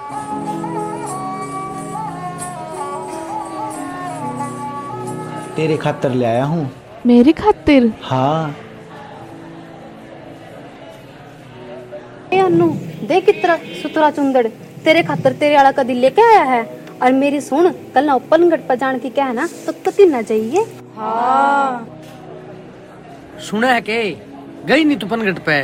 तेरे खातर ले आया हूँ। मेरी खातिर? हाँ। अनु देख कितना सुतरा चुंदड़ तेरे खातर तेरे आला का दिल लेके आया है। और मेरी सुन, कल ना पनगढ़ पर जान की क्या है ना तो कति ना जाइए। हाँ सुना है के गई नहीं तू पनगढ़ पे?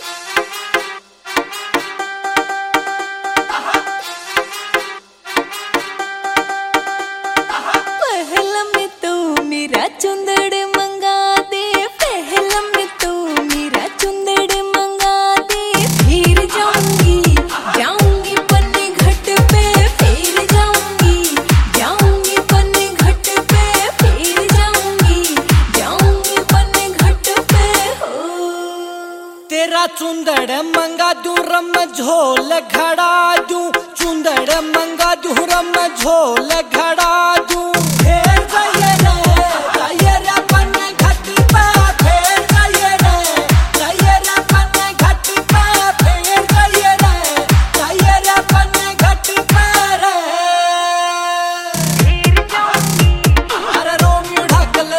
पहला में तो मेरा चुंदड़ मंगा दे, पहला में तो मेरा चुंदड़ मंगा दे, फिर जाऊंगी जाऊंगी पन्ने घाट पे, फिर जाऊंगी जाऊंगी पन्ने घाट पे, फिर जाऊंगी जाऊंगी पन्ने घाट पे। हो तेरा चुंदड़ मंगा दूं रम झोल घड़ा दूं, चुंदड़ मंगा दूं रम झोल घड़ा दूं। फिर जाइए रे पन्ने घाट पे, फिर जाइए रे पन्ने घाट पे, फिर जाइए रे पन्ने घाट पे रे। फिर जाऊंगी अरे रोमियो ढक ले।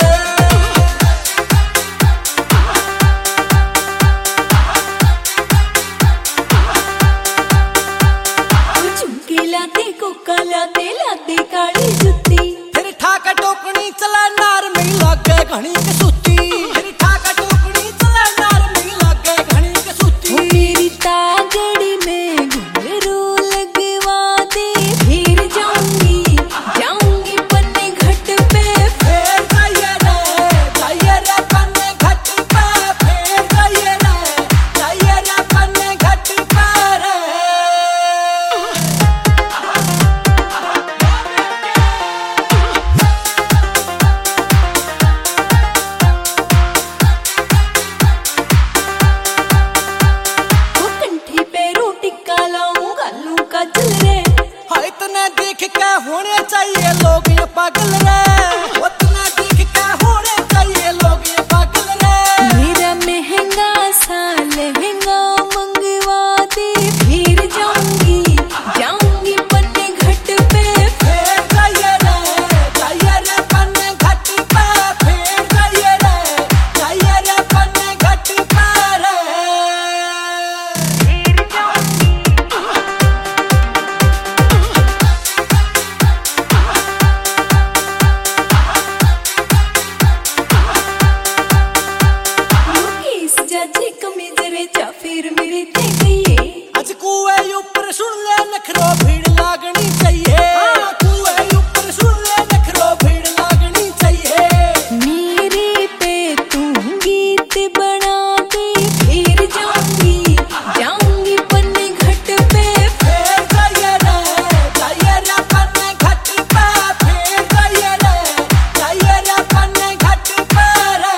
लाते कोका लाते काली जुत्ती, फिर ठाका टोकनी चला नार में लागे घणी के सूती, फिर ठाका टोकनी चला नार में लागे घणी के सूती। मेरी तागड़ी में घुंघरू लगवा दे, फिर जाऊंगी जाऊंगी पन्ने घाट पे, फिर जाइए रे पन्ने घाट पे, फिर जाइए रे पन्ने घाट पे रे। इतना देख के होने चाहिए लोग ये पागल रे, उतना देख के होने चाहिए लोग ये पागल रे। मेरा महंगा सा लहंगा मंगवा दे, फिर जाऊंगी जाऊंगी पन्ने घाट पे, फिर जाइए रे पन्ने घाट पे, फिर जाइए रे पन्ने घाट पे रे। फिर जाऊंगी जाजे कमीज रे जा फिर मेरे ते गई। आज कुए ऊपर सुन ले नखरो भीड़ लागनी चाहिए, कुए ऊपर सुन ले नखरो भीड़ लागनी चाहिए। मेरे पे तू गीत बना दे, फिर जाऊंगी जाऊंगी पन्ने घाट पे, फिर जाइए रे पन्ने घाट पे, फिर जाइए रे पन्ने घाट पे रे।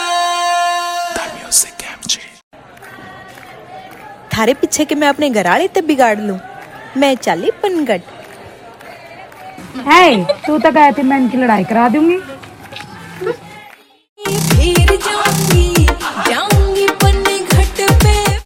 थारे पीछे के मैं अपने घर आले तब बिगाड़ लूं, मैं चाली पनगढ़। तू तो कहती मैं इनकी लड़ाई करा दूंगी।